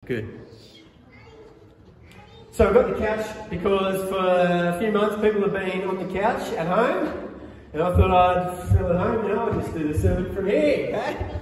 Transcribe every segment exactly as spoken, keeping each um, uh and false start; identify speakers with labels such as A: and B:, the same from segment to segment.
A: Good. So I've got the couch because for a few months people have been on the couch at home, and I thought I'd feel at home, you know, I'll just do the sermon from here. Eh?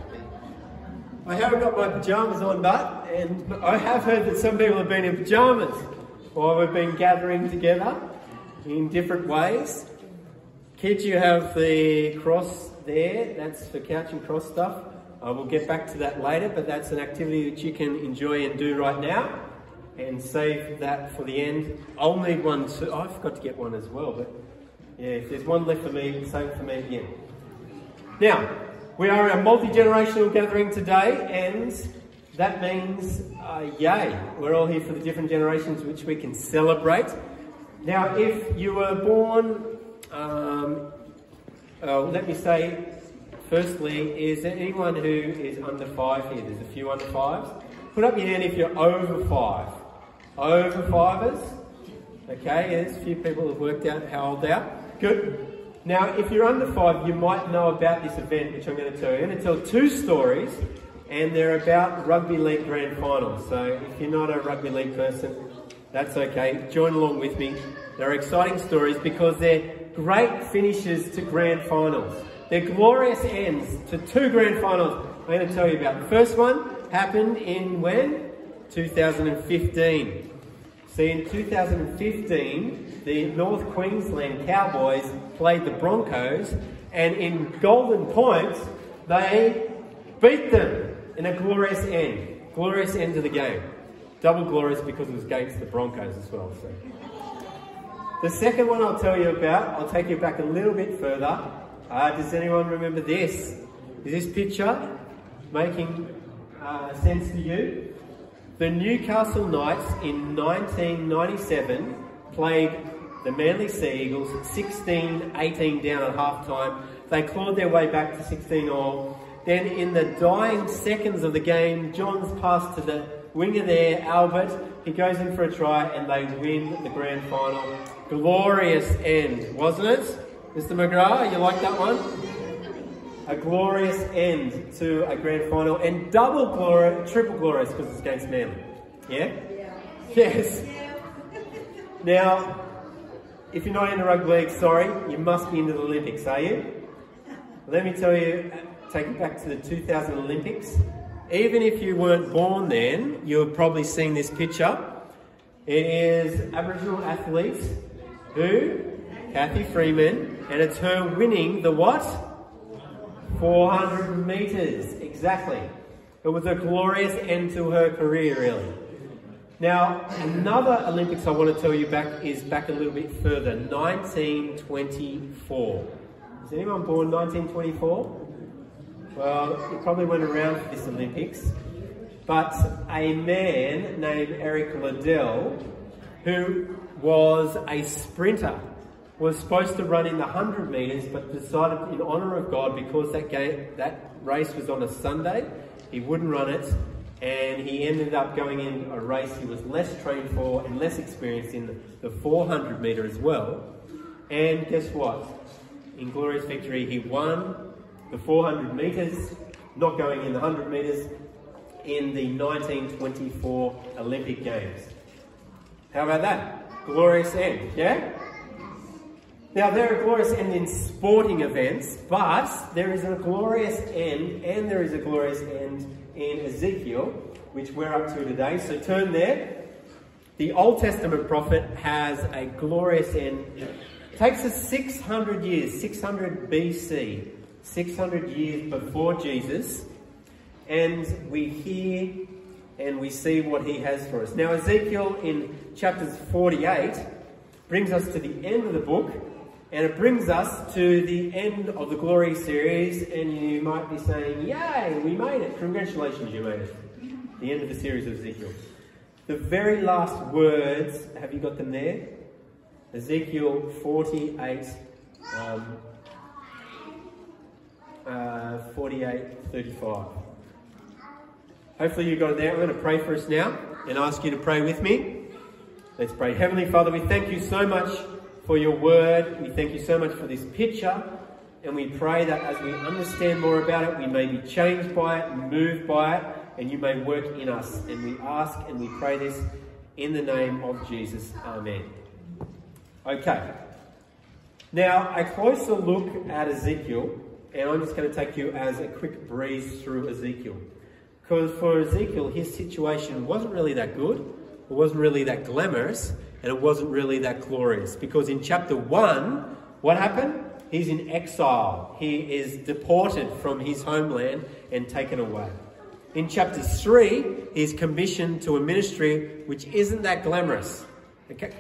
A: I haven't got my pyjamas on, but, and I have heard that some people have been in pyjamas while we've been gathering together in different ways. Kids, you have the cross there, that's for couch and cross stuff. I will get back to that later, but that's an activity that you can enjoy and do right now, and save that for the end. I'll need one too. Oh, I forgot to get one as well, but yeah, if there's one left for me, save it for me again. Now, we are a multi-generational gathering today, and that means, uh, yay, we're all here for the different generations which we can celebrate. Now, if you were born, um, uh, let me say, firstly, is there anyone who is under five here? There's a few under fives. Put up your hand if you're over five. Over fivers. Okay, there's a few people who have worked out how old they are. Good. Now, if you're under five, you might know about this event, which I'm going to tell you. I'm going to tell two stories, and they're about rugby league grand finals. So if you're not a rugby league person, that's okay. Join along with me. They're exciting stories because they're great finishes to grand finals. They're glorious ends to two grand finals I'm going to tell you about. The first one happened in when? two thousand fifteen. See, in two thousand fifteen, the North Queensland Cowboys played the Broncos, and in Golden Point, they beat them in a glorious end. Glorious end to the game. Double glorious because it was against the Broncos as well. So. The second one I'll tell you about, I'll take you back a little bit further. Uh, does anyone remember this? Is this picture making uh, sense to you? The Newcastle Knights in nineteen ninety-seven played the Manly Sea Eagles sixteen eighteen down at half time. They clawed their way back to sixteen all. Then in the dying seconds of the game, Johns passed to the winger there, Albert. He goes in for a try and they win the grand final. Glorious end, wasn't it? Mister McGrath, you like that one? A glorious end to a grand final, and double glorious, triple glorious because it's against Manly. Yeah? Yeah. Yes. Now, if you're not into rugby league, sorry, you must be into the Olympics, are you? Let me tell you, take it back to the two thousand Olympics. Even if you weren't born then, you've probably seen this picture. It is Aboriginal athletes who? Kathy Freeman, and it's her winning the what? four hundred metres, exactly. It was a glorious end to her career, really. Now, another Olympics I want to tell you back is back a little bit further, nineteen twenty-four. Is anyone born nineteen twenty-four? Well, you probably weren't around for this Olympics, but a man named Eric Liddell, who was a sprinter, was supposed to run in the one hundred metres, but decided in honour of God, because that game, that race was on a Sunday, he wouldn't run it, and he ended up going in a race he was less trained for and less experienced in, the four hundred metre as well. And guess what? In glorious victory, he won the four hundred metres, not going in the one hundred metres, in the nineteen twenty-four Olympic Games. How about that? Glorious end, yeah? Now, there are glorious end in sporting events, but there is a glorious end, and there is a glorious end in Ezekiel, which we're up to today. So turn there. The Old Testament prophet has a glorious end. It takes us six hundred years, six hundred B C, six hundred years before Jesus, and we hear and we see what he has for us. Now, Ezekiel in chapters forty-eight brings us to the end of the book, and it brings us to the end of the Glory series, and you might be saying, yay, we made it. Congratulations, you made it. The end of the series of Ezekiel. The very last words, have you got them there? Ezekiel forty-eight, um, uh, forty-eight, thirty-five. Hopefully you got it there. I'm going to pray for us now and ask you to pray with me. Let's pray. Heavenly Father, we thank you so much for your word. We thank you so much for this picture, and we pray that as we understand more about it, we may be changed by it, moved by it, and you may work in us. And we ask and we pray this in the name of Jesus. Amen. Okay. Now, a closer look at Ezekiel, and I'm just going to take you as a quick breeze through Ezekiel. Because for Ezekiel, his situation wasn't really that good, it wasn't really that glamorous, and it wasn't really that glorious. Because in chapter one, what happened? He's in exile. He is deported from his homeland and taken away. In chapter three, he's commissioned to a ministry which isn't that glamorous. Okay?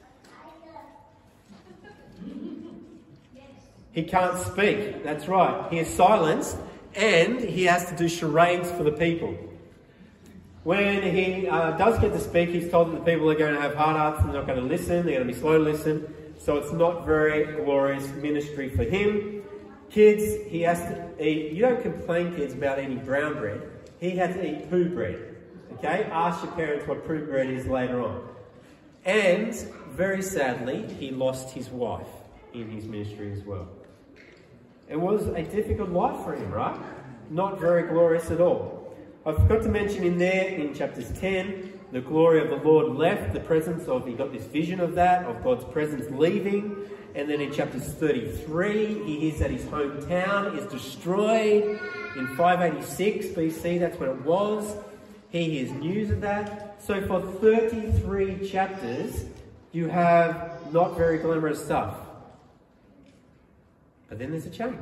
A: He can't speak. That's right. He is silenced, and he has to do charades for the people. When he uh, does get to speak, he's told that the people are going to have hard hearts and they're not going to listen. They're going to be slow to listen. So it's not very glorious ministry for him. Kids, he has to eat. You don't complain, kids, about eating brown bread. He has to eat poo bread. Okay? Ask your parents what poo bread is later on. And very sadly, he lost his wife in his ministry as well. It was a difficult life for him, right? Not very glorious at all. I forgot to mention in there, in chapters ten, the glory of the Lord left, the presence of, he got this vision of that, of God's presence leaving. And then in chapters thirty-three, he hears that his hometown is destroyed in five eighty-six B C, that's when it was. He hears news of that. So for thirty-three chapters, you have not very glamorous stuff. But then there's a change.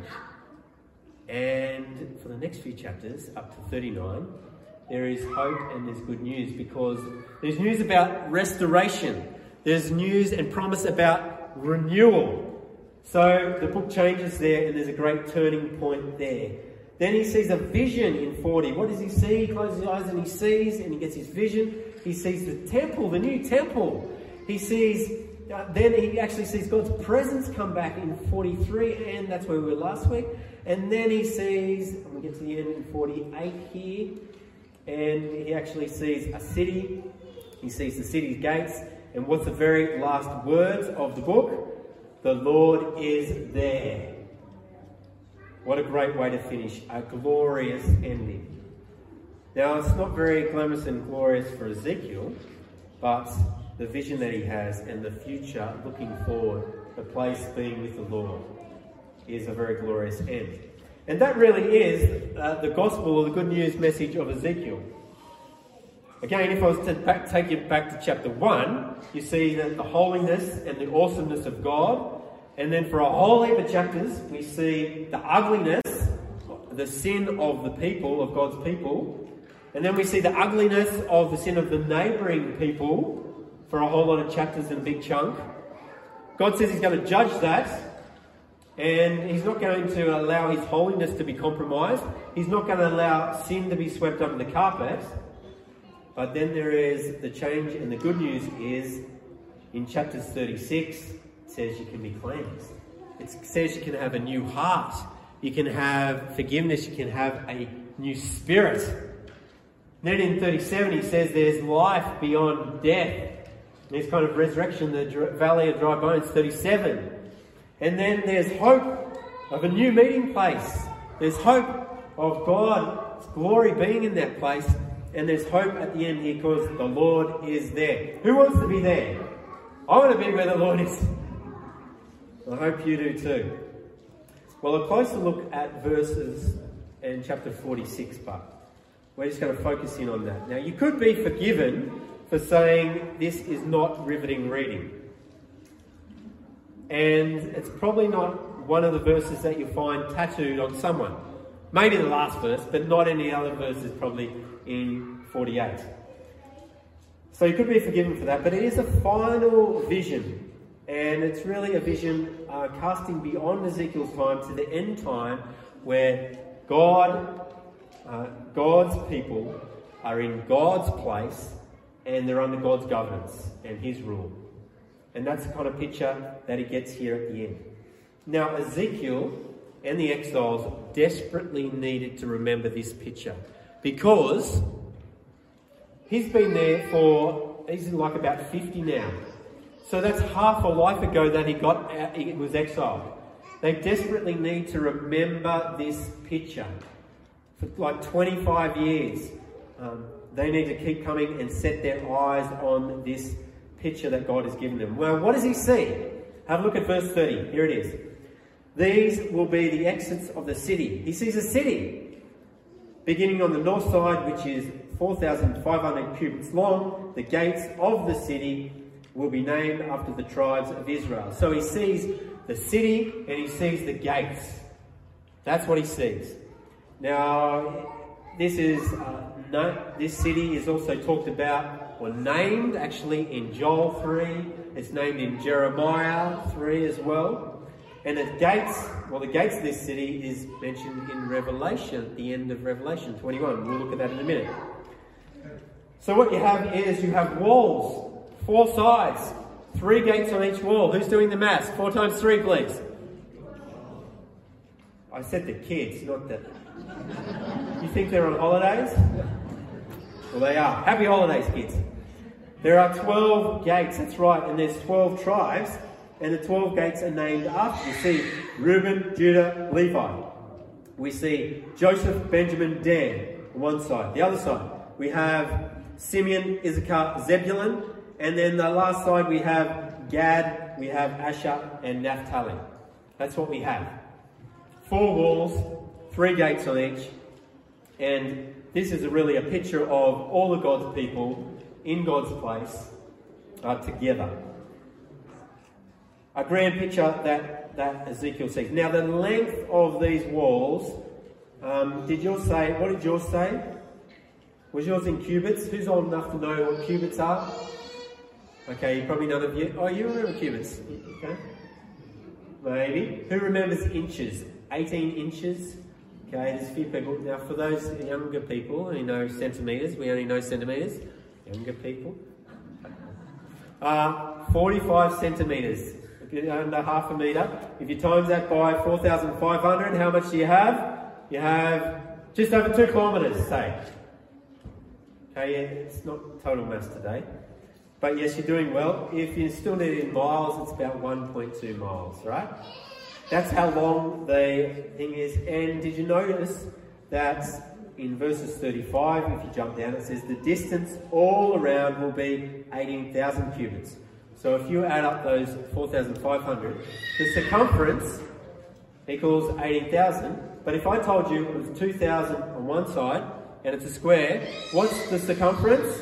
A: And for the next few chapters, up to thirty-nine, there is hope and there's good news, because there's news about restoration. There's news and promise about renewal. So the book changes there, and there's a great turning point there. Then he sees a vision in forty. What does he see? He closes his eyes and he sees, and he gets his vision. He sees the temple, the new temple. He sees... Uh, then he actually sees God's presence come back in forty-three, and that's where we were last week. And then he sees, and we get to the end in forty-eight here, and he actually sees a city. He sees the city's gates. And what's the very last words of the book? The Lord is there. What a great way to finish. A glorious ending. Now, it's not very glamorous and glorious for Ezekiel, but the vision that he has and the future looking forward, the place being with the Lord, is a very glorious end. And that really is uh, the gospel or the good news message of Ezekiel. Again, if I was to back, take you back to chapter one, you see that the holiness and the awesomeness of God. And then for a whole heap of chapters, we see the ugliness, the sin of the people, of God's people. And then we see the ugliness of the sin of the neighbouring people for a whole lot of chapters in a big chunk. God says he's going to judge that, and he's not going to allow his holiness to be compromised. He's not going to allow sin to be swept under the carpet. But then there is the change, and the good news is in chapters thirty-six, it says you can be cleansed. It says you can have a new heart. You can have forgiveness. You can have a new spirit. Then in thirty-seven, he says there's life beyond death. There's kind of resurrection, the valley of dry bones, thirty-seven. And then there's hope of a new meeting place. There's hope of God's glory being in that place. And there's hope at the end here because the Lord is there. Who wants to be there? I want to be where the Lord is. I hope you do too. Well, a closer look at verses in chapter forty-six, but we're just going to focus in on that. Now, you could be forgiven for saying this is not riveting reading. And it's probably not one of the verses that you'll find tattooed on someone. Maybe the last verse, but not any other verses probably in forty-eight. So you could be forgiven for that, but it is a final vision. And it's really a vision uh, casting beyond Ezekiel's time to the end time, where God, uh, God's people are in God's place and they're under God's governance and his rule. And that's the kind of picture that he gets here at the end. Now, Ezekiel and the exiles desperately needed to remember this picture, because he's been there for, he's like about fifty now. So that's half a life ago that he got out, he was exiled. They desperately need to remember this picture. For like twenty-five years, um, they need to keep coming and set their eyes on this picture that God has given them. Well, what does he see? Have a look at verse thirty. Here it is. These will be the exits of the city. He sees a city beginning on the north side, which is four thousand five hundred cubits long. The gates of the city will be named after the tribes of Israel. So he sees the city and he sees the gates. That's what he sees. Now, this is uh, no, this city is also talked about or named actually in Joel three. It's named in Jeremiah three as well. And the gates, well, the gates of this city is mentioned in Revelation, at the end of Revelation twenty-one. We'll look at that in a minute. So what you have is you have walls, four sides, three gates on each wall. Who's doing the maths? Four times three, please. I said the kids, not the... You think they're on holidays? Well, they are. Happy holidays, kids. There are twelve gates, that's right, and there's twelve tribes, and the twelve gates are named after. You see Reuben, Judah, Levi. We see Joseph, Benjamin, Dan on one side. The other side, we have Simeon, Issachar, Zebulun, and then the last side we have Gad, we have Asher, and Naphtali. That's what we have. Four walls, three gates on each, and this is a really a picture of all of God's people in God's place uh, together. A grand picture that, that Ezekiel sees. Now the length of these walls, um, did yours say, what did yours say? Was yours in cubits? Who's old enough to know what cubits are? Okay, probably none of you. Oh, you remember cubits? Okay. Maybe. Who remembers inches? eighteen inches. Okay, there's a few people. Now for those younger people who know centimetres, we only know centimetres. Younger people. Uh, forty-five centimetres. If you're under half a metre. If you times that by four thousand five hundred, how much do you have? You have just over two kilometres, say. Okay, yeah, it's not total mass today. But yes, you're doing well. If you still need it in miles, it's about one point two miles, right? That's how long the thing is. And did you notice that in verses thirty-five, if you jump down, it says the distance all around will be eighteen thousand cubits. So if you add up those four thousand five hundred, the circumference equals eighteen thousand. But if I told you it was two thousand on one side and it's a square, what's the circumference?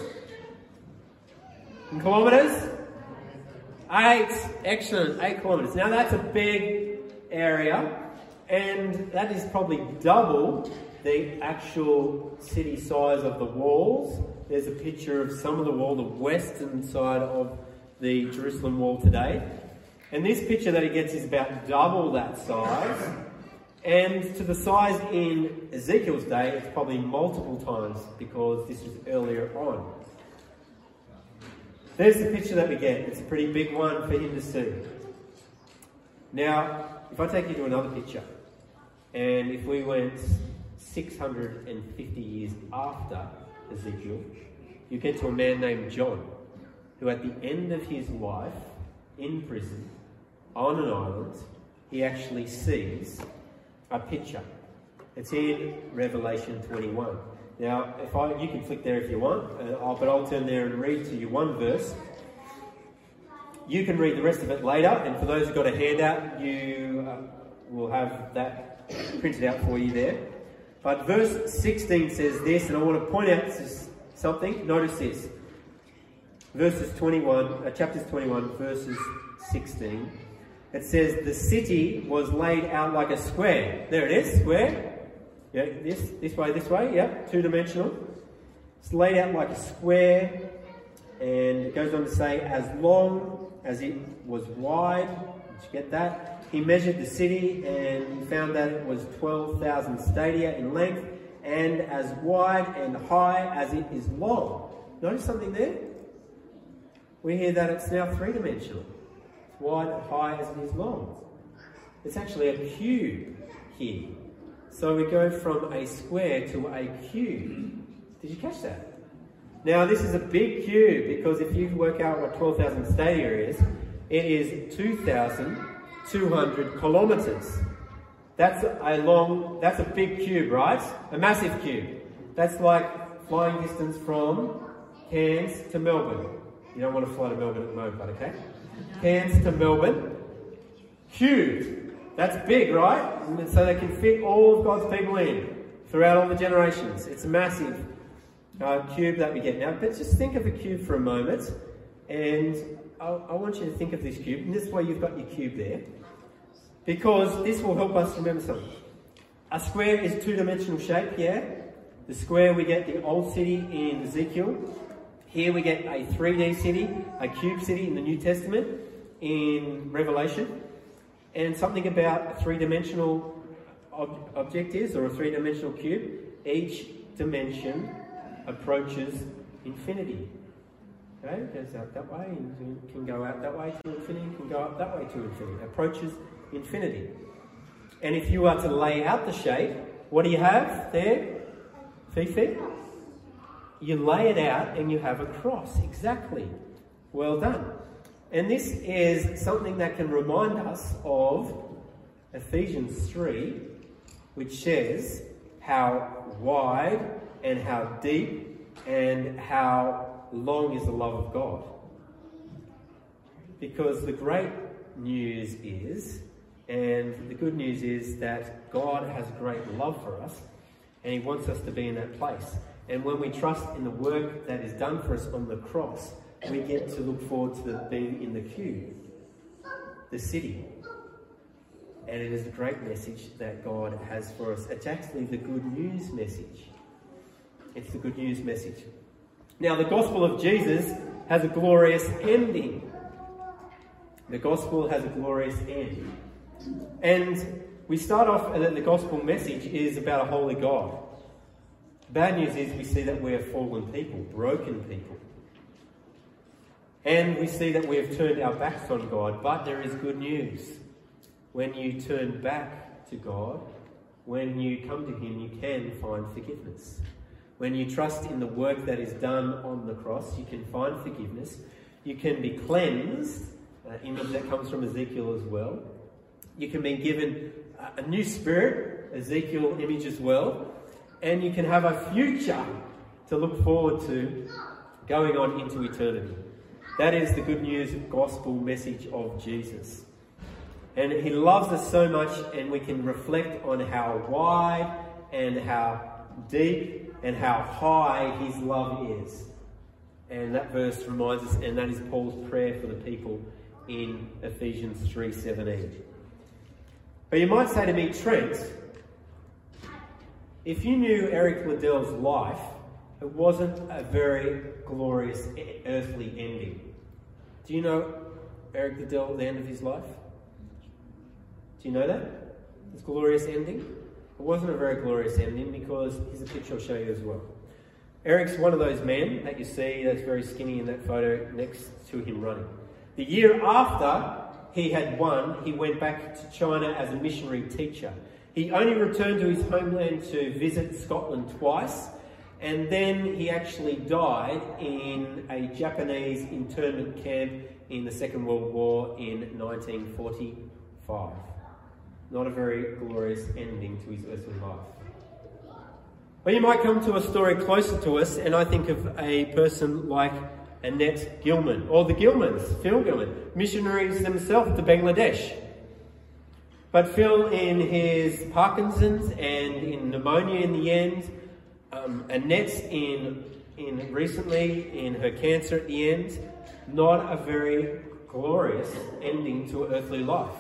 A: In kilometres? Eight. Excellent. Eight kilometres. Now that's a big area, and that is probably double the actual city size of the walls. There's a picture of some of the wall, the western side of the Jerusalem wall today. And this picture that he gets is about double that size. And to the size in Ezekiel's day, it's probably multiple times because this was earlier on. There's the picture that we get. It's a pretty big one for him to see. Now, if I take you to another picture, and if we went six hundred fifty years after Ezekiel, you get to a man named John, who at the end of his life, in prison, on an island, he actually sees a picture. It's in Revelation twenty-one. Now, if I, you can flick there if you want, uh, I'll, but I'll turn there and read to you one verse. You can read the rest of it later, and for those who've got a handout, you uh, will have that printed out for you there. But verse sixteen says this, and I want to point out something. Notice this. Verses twenty-one, uh, chapters twenty-one, verses sixteen. It says, the city was laid out like a square. There it is, square. Yeah, this, this way, this way, yeah, two-dimensional. It's laid out like a square, and it goes on to say, as long as it was wide. Did you get that? He measured the city and found that it was twelve thousand stadia in length, and as wide and high as it is long. Notice something there? We hear that it's now three-dimensional. It's wide and high as it is long. It's actually a cube here. So we go from a square to a cube. Did you catch that? Now this is a big cube, because if you work out what twelve thousand stadia is, it is two thousand two hundred kilometres. That's a long, that's a big cube, right? A massive cube. That's like flying distance from Cairns to Melbourne. You don't want to fly to Melbourne at the moment, but okay? Cairns to Melbourne. Cube. That's big, right? And so they can fit all of God's people in throughout all the generations. It's a massive uh, cube that we get now. But just think of a cube for a moment. And I, I want you to think of this cube. And this way you've got your cube there. Because this will help us remember something. A square is two-dimensional shape, yeah? The square, we get the old city in Ezekiel. Here we get a three D city, a cube city in the New Testament, in Revelation. And something about a three-dimensional ob object is, or a three-dimensional cube, each dimension approaches infinity. Okay, it goes out that way, and can go out that way to infinity, can go up that way to infinity. Approaches infinity. And if you are to lay out the shape, what do you have there, Fifi? You lay it out and you have a cross. Exactly. Well done. And this is something that can remind us of Ephesians three, which says how wide and how deep and how long is the love of God. Because the great news is, and the good news is, that God has great love for us and he wants us to be in that place. And when we trust in the work that is done for us on the cross, we get to look forward to the, being in the cube, the city. And it is a great message that God has for us. It's actually the good news message. It's the good news message. Now, the gospel of Jesus has a glorious ending. The gospel has a glorious end. And we start off that the gospel message is about a holy God. Bad news is we see that we are fallen people, broken people. And we see that we have turned our backs on God, but there is good news. When you turn back to God, when you come to him, you can find forgiveness. When you trust in the work that is done on the cross, you can find forgiveness. You can be cleansed, uh, image that comes from Ezekiel as well. You can be given a new spirit, Ezekiel image as well. And you can have a future to look forward to going on into eternity. That is the good news gospel message of Jesus. And he loves us so much, and we can reflect on how wide and how deep and how high his love is. And that verse reminds us, and that is Paul's prayer for the people in Ephesians three seventeen. But you might say to me, Trent, if you knew Eric Liddell's life, it wasn't a very glorious earthly ending. Do you know Eric Liddell at the end of his life? Do you know that? His glorious ending? It wasn't a very glorious ending, because here's a picture I'll show you as well. Eric's one of those men that you see that's very skinny in that photo next to him running. The year after he had won, he went back to China as a missionary teacher. He only returned to his homeland to visit Scotland twice, and then he actually died in a Japanese internment camp in the Second World War in nineteen forty-five. Not a very glorious ending to his earthly life. But you might come to a story closer to us, and I think of a person like Annette Gilman, or the Gilmans, Phil Gilman, missionaries themselves to Bangladesh. But Phil, in his Parkinson's and in pneumonia in the end, um, Annette in, in recently in her cancer at the end, not a very glorious ending to earthly life.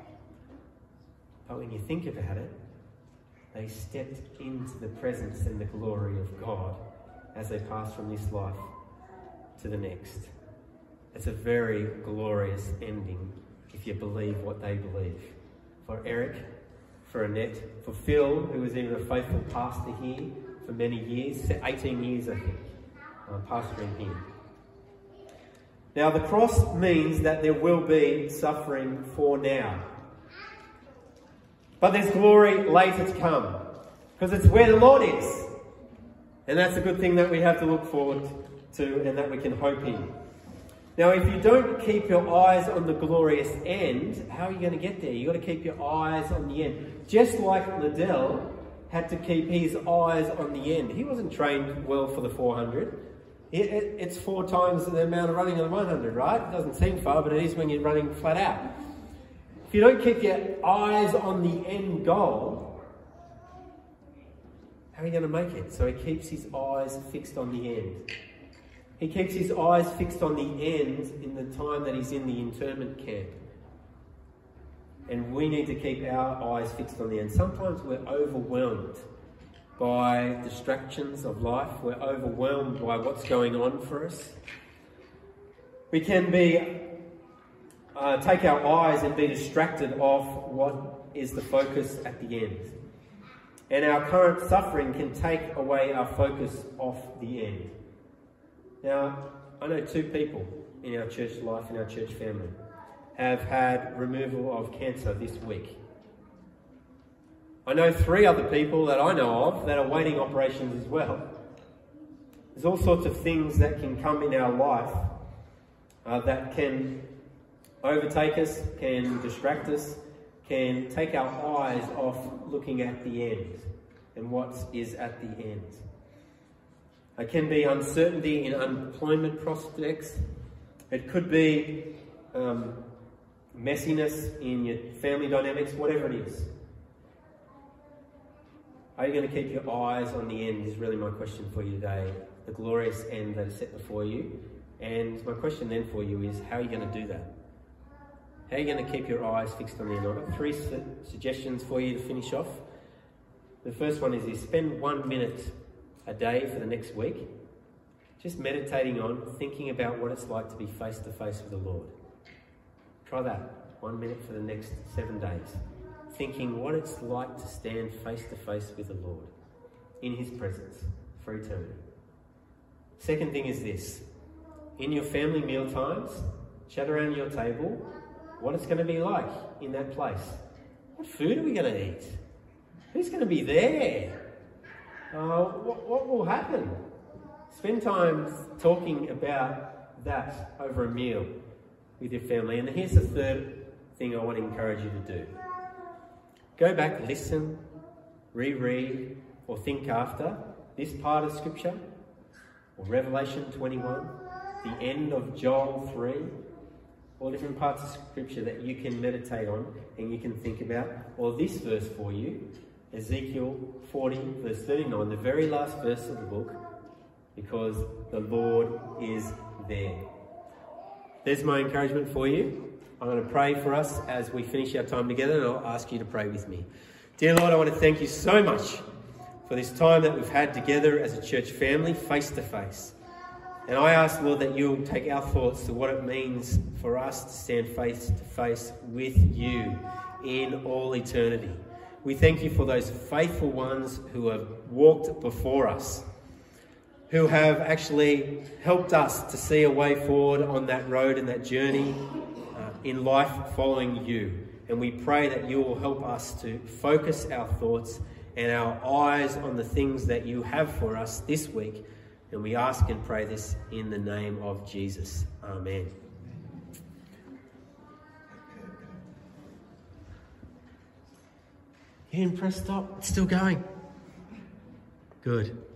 A: But when you think about it, they stepped into the presence and the glory of God as they passed from this life to the next. It's a very glorious ending if you believe what they believe. For Eric, for Annette, for Phil, who was even a faithful pastor here for many years, eighteen years I think, uh, pastoring here. Now the cross means that there will be suffering for now. But there's glory later to come, because it's where the Lord is. And that's a good thing that we have to look forward to and that we can hope in. Now, if you don't keep your eyes on the glorious end, how are you going to get there? You've got to keep your eyes on the end. Just like Liddell had to keep his eyes on the end. He wasn't trained well for the four hundred. It, it, it's four times the amount of running on the one hundred, right? It doesn't seem far, but it is when you're running flat out. If you don't keep your eyes on the end goal, how are you going to make it? So he keeps his eyes fixed on the end. He keeps his eyes fixed on the end in the time that he's in the internment camp. And we need to keep our eyes fixed on the end. Sometimes we're overwhelmed by distractions of life. We're overwhelmed by what's going on for us. We can be, uh, take our eyes and be distracted off what is the focus at the end. And our current suffering can take away our focus off the end. Now, I know two people in our church life, in our church family, have had removal of cancer this week. I know three other people that I know of that are waiting operations as well. There's all sorts of things that can come in our life uh, that can overtake us, can distract us, can take our eyes off looking at the end and what is at the end. It can be uncertainty in employment prospects. It could be um, messiness in your family dynamics, whatever it is. Are you going to keep your eyes on the end is really my question for you today. The glorious end that is set before you. And my question then for you is, how are you going to do that? How are you going to keep your eyes fixed on the end? I've got three su suggestions for you to finish off. The first one is, is spend one minute a day for the next week, just meditating on, thinking about what it's like to be face to face with the Lord. Try that, one minute for the next seven days. Thinking what it's like to stand face to face with the Lord, in his presence, for eternity. Second thing is this, in your family meal times, chat around your table, what it's going to be like in that place. What food are we going to eat? Who's going to be there? Uh, what, what will happen? Spend time talking about that over a meal with your family. And here's the third thing I want to encourage you to do. Go back, listen, reread, or think after this part of Scripture, or Revelation twenty-one, the end of Joel three, all different parts of Scripture that you can meditate on and you can think about, or this verse for you, Ezekiel forty, verse thirty-nine, the very last verse of the book, because the Lord is there. There's my encouragement for you. I'm going to pray for us as we finish our time together, and I'll ask you to pray with me. Dear Lord, I want to thank you so much for this time that we've had together as a church family, face to face. And I ask, Lord, that you'll take our thoughts to what it means for us to stand face to face with you in all eternity. We thank you for those faithful ones who have walked before us, who have actually helped us to see a way forward on that road and that journey uh, in life following you. And we pray that you will help us to focus our thoughts and our eyes on the things that you have for us this week. And we ask and pray this in the name of Jesus. Amen. You didn't press stop. It's still going. Good.